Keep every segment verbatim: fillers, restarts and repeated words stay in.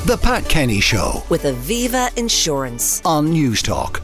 The Pat Kenny Show with Aviva Insurance on Newstalk.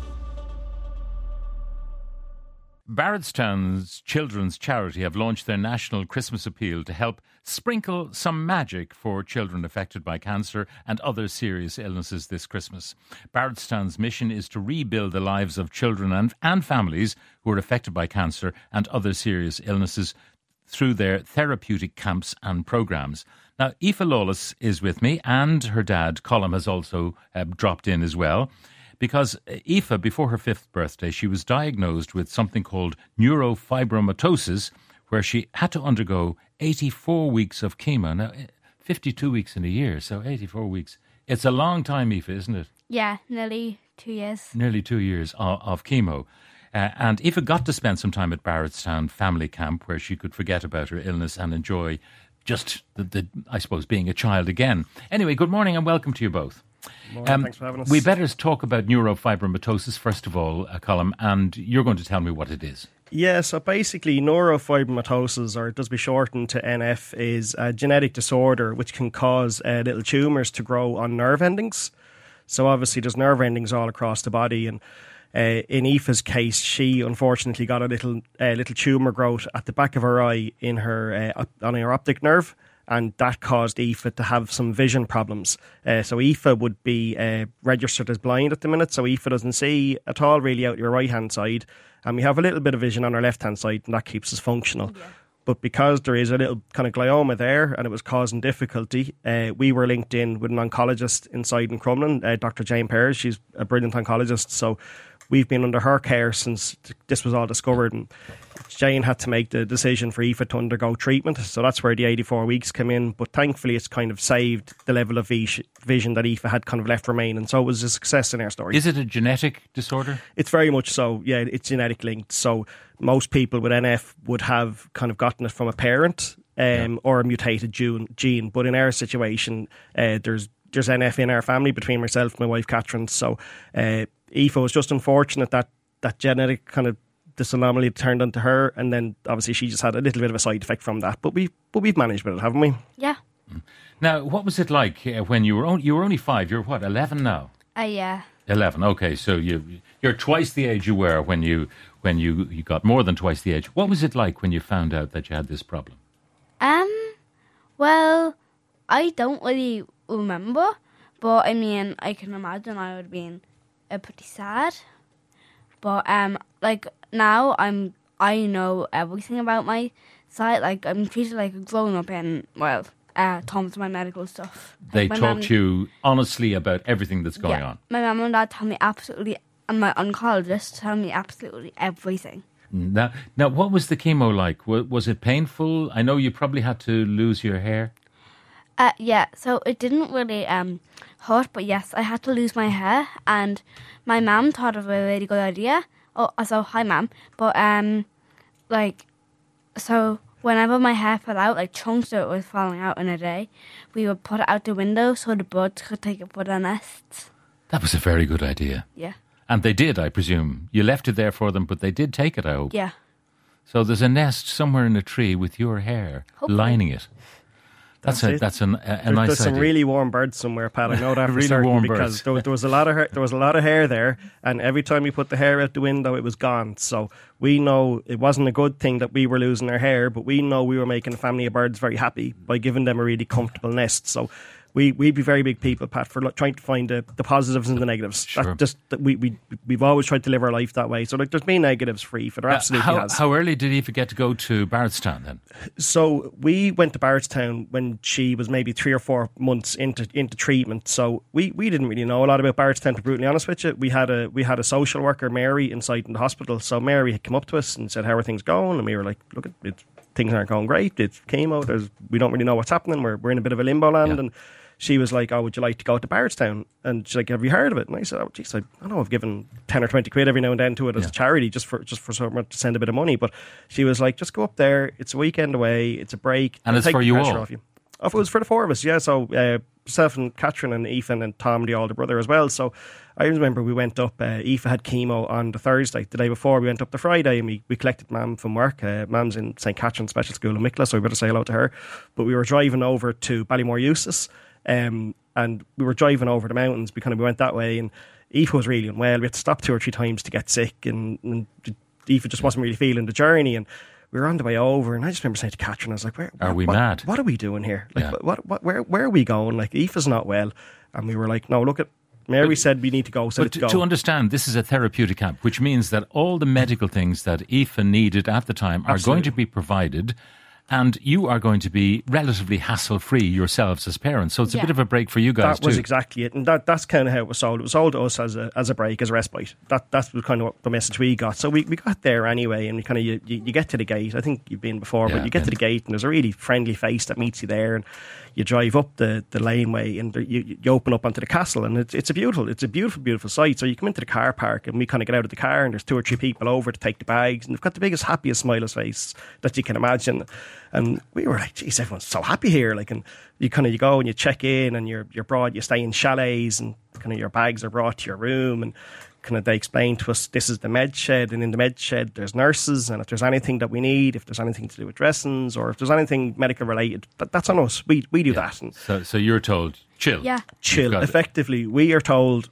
Barrettstown's children's charity have launched their national Christmas appeal to help sprinkle some magic for children affected by cancer and other serious illnesses this Christmas. Barrettstown's mission is to rebuild the lives of children and, and families who are affected by cancer and other serious illnesses through their therapeutic camps and programmes. Now, Aoife Lawless is with me, and her dad, Colm, has also uh, dropped in as well. Because Aoife, before her fifth birthday, she was diagnosed with something called neurofibromatosis, where she had to undergo eighty-four weeks of chemo. Now, fifty-two weeks in a year, so eighty-four weeks. It's a long time, Aoife, isn't it? Yeah, nearly two years. Nearly two years of, of chemo. Uh, and Aoife got to spend some time at Barrettstown Family Camp, where she could forget about her illness and enjoy just, the, the I suppose, being a child again. Anyway, good morning and welcome to you both. Morning, um, thanks for having us. We better talk about neurofibromatosis first of all, uh, Colm, and you're going to tell me what it is. Yeah, so basically neurofibromatosis, or it does be shortened to N F, is a genetic disorder which can cause uh, little tumours to grow on nerve endings. So obviously there's nerve endings all across the body, and uh, in Aoife's case, she unfortunately got a little uh, little tumour growth at the back of her eye in her uh, on her optic nerve. And that caused Aoife to have some vision problems. Uh, so Aoife would be uh, registered as blind at the minute. So Aoife doesn't see at all really out your right-hand side. And we have a little bit of vision on our left-hand side, and that keeps us functional. Yeah. But because there is a little kind of glioma there and it was causing difficulty, uh, we were linked in with an oncologist inside in Crumlin, uh, Doctor Jane Pears. She's a brilliant oncologist. So we've been under her care since this was all discovered, and Jane had to make the decision for Aoife to undergo treatment, so that's where the eighty-four weeks come in. But thankfully it's kind of saved the level of vision that Aoife had kind of left remaining, so it was a success in our story. Is it a genetic disorder? It's very much so, yeah, it's genetic linked. So most people with N F would have kind of gotten it from a parent um, yeah. or a mutated gene, but in our situation uh, there's there's N F in our family between myself and my wife Catherine, so uh, Aoife was just unfortunate that that genetic kind of this anomaly turned onto her, and then obviously she just had a little bit of a side effect from that. But we but we've managed with it, haven't we? Yeah. Now, what was it like uh, when you were only, you were only five? You're what, eleven now? Uh, yeah. Eleven. Okay, so you you're twice the age you were when you when you, you got more than twice the age. What was it like when you found out that you had this problem? Um. Well, I don't really remember, but I mean, I can imagine I would have been uh, pretty sad. But um, like now, I'm I know everything about my sight. Like I'm treated like a grown up, and well, uh, Tom's my medical stuff. They like, talk mom, to you honestly about everything that's going yeah, on. My mum and dad tell me absolutely, and my oncologist tell me absolutely everything. Now, now, what was the chemo like? Was, was it painful? I know you probably had to lose your hair. Uh, yeah, so it didn't really um hurt, but yes, I had to lose my hair, and my mum thought of a really good idea. Oh, so hi, mum. But um, like, so whenever my hair fell out, like chunks of it was falling out in a day, we would put it out the window so the birds could take it for their nests. That was a very good idea. Yeah. And they did, I presume. You left it there for them, but they did take it, I hope. Yeah. So there's a nest somewhere in a tree with your hair Hopefully. lining it. That's, That's a it. that's an, a, a There's, nice there's some idea. really warm birds somewhere, Pat. I know that for Really certain warm because birds. there, there was a lot of hair, there was a lot of hair there, and every time we put the hair out the window, it was gone. So we know it wasn't a good thing that we were losing our hair, but we know we were making a family of birds very happy by giving them a really comfortable nest. So we we'd be very big people, Pat, for lo- trying to find the, the positives and the negatives. Sure. That just that we we we've always tried to live our life that way. So like, there's been negatives for Aoife. There absolutely uh, how, has. How early did Aoife get to go to Barrettstown then? So we went to Barrettstown when she was maybe three or four months into into treatment. So we, we didn't really know a lot about Barrettstown, to be brutally honest with you. We had a we had a social worker, Mary, inside in the hospital. So Mary had come up to us and said, "How are things going?" And we were like, "Look, it's, things aren't going great. It's chemo. There's we don't really know what's happening. We're we're in a bit of a limbo land." Yeah. And she was like, "Oh, would you like to go to Barrettstown?" And she's like, "Have you heard of it?" And I said, "Oh, geez, I, I know I've given ten or twenty quid every now and then to it as Yeah. a charity, just for just for someone to send a bit of money." But she was like, "Just go up there. It's a weekend away. It's a break, And it's take for the you pressure all? off you." Oh, it was for the four of us, yeah. So uh, myself and Catherine and Ethan and Tom, the older brother, as well. So I remember we went up. Uh, Aoife had chemo on the Thursday. The day before, we went up the Friday, and we, we collected Mam from work. Uh, Mam's in Saint Catherine's Special School in Mickla, so we better say hello to her. But we were driving over to Ballymore Eustace. Um, and we were driving over the mountains. We kind of we went that way, and Aoife was really unwell. We had to stop two or three times to get sick, and, and Aoife just wasn't really feeling the journey. And we were on the way over, and I just remember saying to Catherine, I was like, "Where are what, we what, mad? What are we doing here? Like, Yeah. what, what, where, where are we going? Like, Aoife's not well." And we were like, "No, look at." Mary But- said we need to go, so But let's to, go. to understand, this is a therapeutic camp, which means that all the medical things that Aoife needed at the time are going to be provided, and you are going to be relatively hassle-free yourselves as parents. So it's Yeah. a bit of a break for you guys That was too. exactly it, and that, that's kind of how it was sold. It was sold to us as a as a break, as a respite. That that's kind of what the message we got. So we, we got there anyway, and we kind of you, you, you get to the gate. I think you've been before, Yeah, but you get to been. the gate, and there's a really friendly face that meets you there, and you drive up the, the laneway, and you, you open up onto the castle, and it's it's a beautiful it's a beautiful beautiful sight. So you come into the car park, and we kind of get out of the car, and there's two or three people over to take the bags, and they've got the biggest happiest smile face that you can imagine. And we were like, geez, everyone's so happy here. Like, and you kind of you go and you check in, and you're you're brought, you stay in chalets, and kind of your bags are brought to your room, and kind of they explain to us this is the med shed, and in the med shed there's nurses, and if there's anything that we need, if there's anything to do with dressings, or if there's anything medical related, that, that's on us. We we do that. And So, so you're told, chill. Yeah. You've chill. got- Effectively, we are told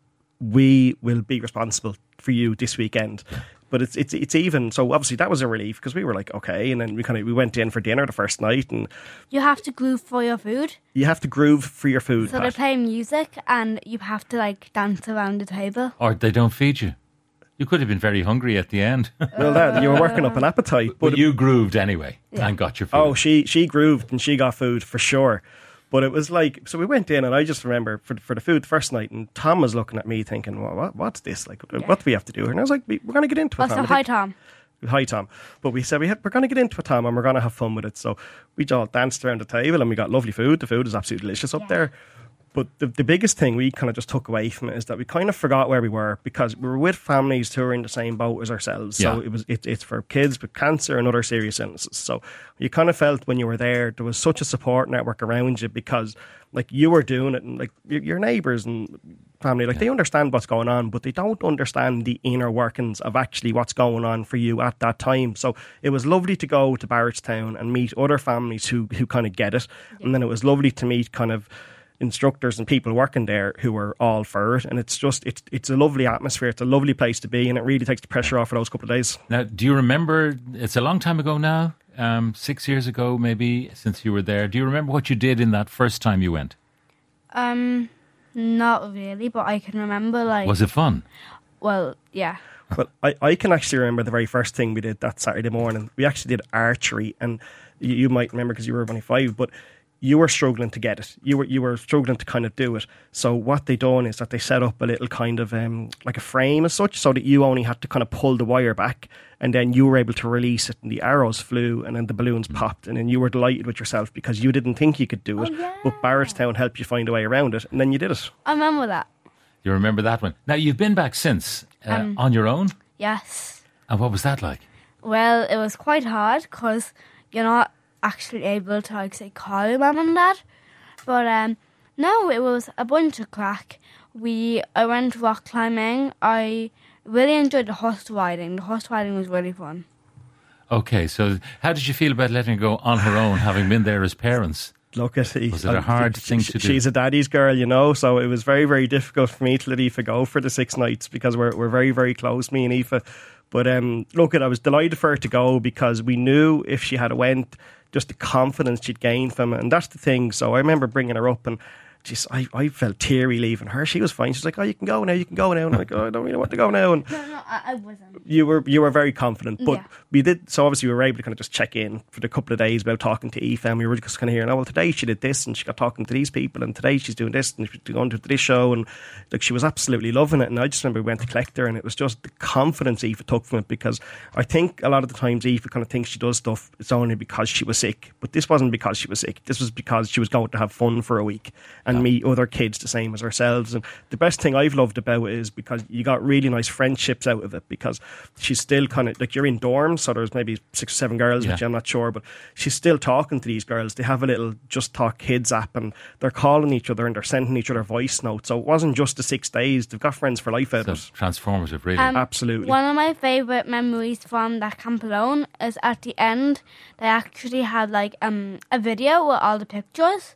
we will be responsible for you this weekend. But it's it's it's even so. Obviously, that was a relief because we were like, okay, and then we kind of we went in for dinner the first night, and You have to groove for your food. you have to groove for your food. So they Pat. play music and you have to like dance around the table. Or they don't feed you. You could have been very hungry at the end. Well, that you were working up an appetite, But but you grooved anyway and got your food. oh, she she grooved and she got food for sure. But it was like, so we went in, and I just remember for for the food the first night, and Tom was looking at me thinking, well, what what's this like? What do we have to do here? And I was like, we- we're going to get into it. Oh, so Tom. I hi think- Tom. Hi, Tom. But we said we had, we're going to get into it, Tom, and we're going to have fun with it. So we all danced around the table, and we got lovely food. The food is absolutely delicious up there. But the, the biggest thing we kind of just took away from it is that we kind of forgot where we were, because we were with families who were in the same boat as ourselves. So Yeah. it was it, it's for kids with cancer and other serious illnesses. So you kind of felt when you were there, there was such a support network around you, because like you were doing it, and like your, your neighbours and family, like they understand what's going on, but they don't understand the inner workings of actually what's going on for you at that time. So it was lovely to go to Barrettstown and meet other families who who kind of get it, and then it was lovely to meet kind of instructors and people working there who were all for it. And it's just it's it's a lovely atmosphere. It's a lovely place to be, and it really takes the pressure off for those couple of days. Now, do you remember, it's a long time ago now, um, six years ago maybe, since you were there. Do you remember what you did in that first time you went? Um, not really, but I can remember like. Was it fun? Well, yeah. Well, I, I can actually remember the very first thing we did that Saturday morning. We actually did archery, and you, you might remember because you were only five, but you were struggling to get it. You were you were struggling to kind of do it. So what they done is that they set up a little kind of um, like a frame as such, so that you only had to kind of pull the wire back, and then you were able to release it, and the arrows flew, and then the balloons popped, and then you were delighted with yourself because you didn't think you could do it, Oh, yeah. but Barrettstown helped you find a way around it, and then you did it. I remember that. You remember that one? Now, you've been back since, uh, Um, on your own? Yes. And what was that like? Well, it was quite hard because you're not actually able to like say call your mum and dad. But um, no, it was a bunch of crack. We I went rock climbing. I really enjoyed the horse riding. The horse riding was really fun. Okay, so how did you feel about letting her go on her own, having been there as parents? Look at it. Was it a hard thing to do? She's a daddy's girl, you know, so it was very, very difficult for me to let Aoife go for the six nights because we're we're very, very close, me and Aoife. But um, look, at I was delighted for her to go because we knew if she had went, just the confidence she'd gained from it, and that's the thing. So I remember bringing her up, and just I, I felt teary leaving her. She was fine. She's like, "Oh, you can go now. You can go now." And I'm like, "Oh, I don't really want to go now." And No, no, I, I wasn't. you were you were very confident, but Yeah. we did. So obviously we were able to kind of just check in for the couple of days about talking to Aoife, and we were just kind of hearing, "Oh, well, today she did this, and she got talking to these people, and today she's doing this, and she's going to this show," and like she was absolutely loving it. And I just remember we went to collect her, and it was just the confidence Aoife took from it, because I think a lot of the times Aoife kind of thinks she does stuff it's only because she was sick, but this wasn't because she was sick. This was because she was going to have fun for a week and meet other kids the same as ourselves. And the best thing I've loved about it is because you got really nice friendships out of it, because she's still kind of like, you're in dorms, so there's maybe six or seven girls Yeah. with you, I'm not sure, but she's still talking to these girls. They have a little Just Talk Kids app, and they're calling each other and they're sending each other voice notes. So it wasn't just the six days. They've got friends for life out So of it. transformative, really. Um, Absolutely. One of my favourite memories from that camp alone is at the end, they actually had like um a video with all the pictures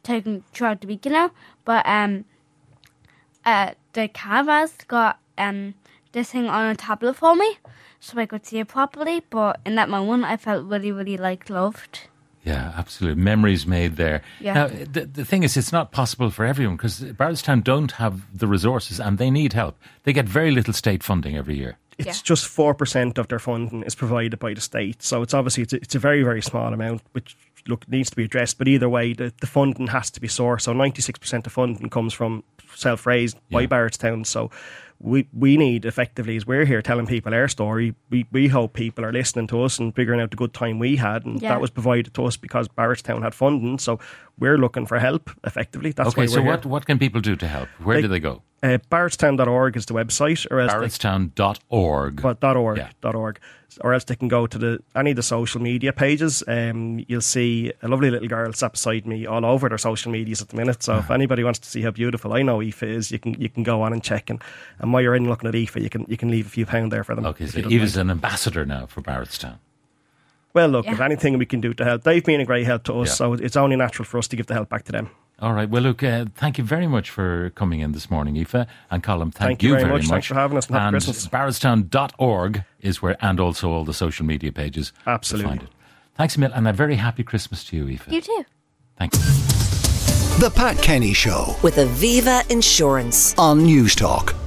taken throughout the week, you know. But um, uh, the canvas got um this thing on a tablet for me, so I could see it properly. But in that moment, I felt really, really like loved. Yeah, absolutely. Memories made there. Yeah. Now, the, the thing is, it's not possible for everyone because Bardstown don't have the resources and they need help. They get very little state funding every year. It's Yeah. just four percent of their funding is provided by the state. So it's obviously, it's a, it's a very, very small amount, which look needs to be addressed. But either way, the, the funding has to be sourced. So ninety-six percent of funding comes from self-raised by Yeah. Bardstown. So we we need, effectively, as we're here telling people our story, we, we hope people are listening to us and figuring out the good time we had. And Yeah. that was provided to us because Bardstown had funding. So we're looking for help, effectively. That's Okay, why so we're what, here. what can people do to help? Where They- do they go? Uh, Bardstown dot org is the website, or else they Bardstown dot org. But dot .org, Yeah. dot .org, or else they can go to the any of the social media pages. Um, you'll see a lovely little girl sat beside me all over their social medias at the minute. So if anybody wants to see how beautiful I know Aoife is, you can you can go on and check. And, and while you're in looking at Aoife, you can you can leave a few pound there for them. Okay, if so you don't Eva's mind. an ambassador now for Bardstown. Well, look, if Yeah. anything we can do to help, they've been a great help to us. Yeah. So it's only natural for us to give the help back to them. All right. Well, look, uh, thank you very much for coming in this morning, Aoife. And Colin, thank, Thank you very much. Thanks for having us, and happy Christmas. Bardstown dot org is where, and also all the social media pages. to Absolutely. find it. Thanks a million, and a very happy Christmas to you, Aoife. You too. Thank you. The Pat Kenny Show With Aviva Insurance. on News Talk.